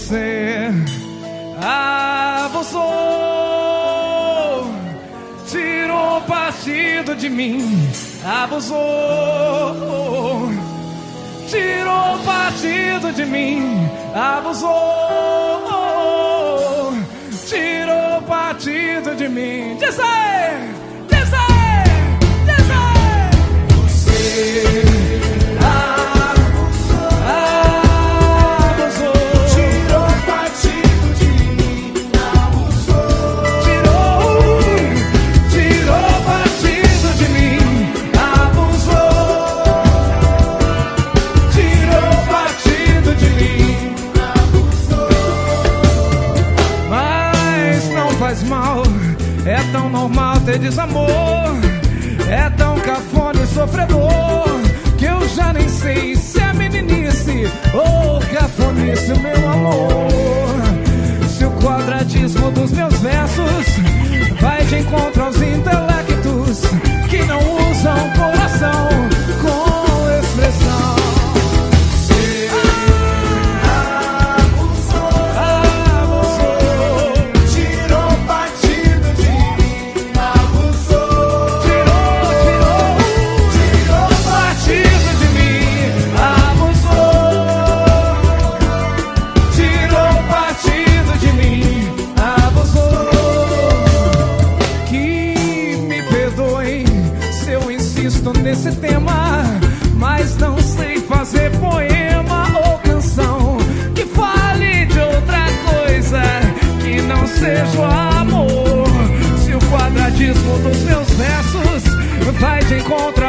Você abusou, tirou partido de mim. Abusou, tirou partido de mim. Abusou, tirou partido de mim. Diz aí, diz aí, diz aí. Você mal, é tão normal ter desamor, é tão cafona e sofredor, que eu já nem sei se é meninice ou cafonice, meu amor. Se o quadradismo dos meus versos vai de encontro aos intelectos que não usam coração com expressão. Nesse tema, mas não sei fazer poema ou canção que fale de outra coisa que não seja o amor. Se o quadradismo dos meus versos vai de encontro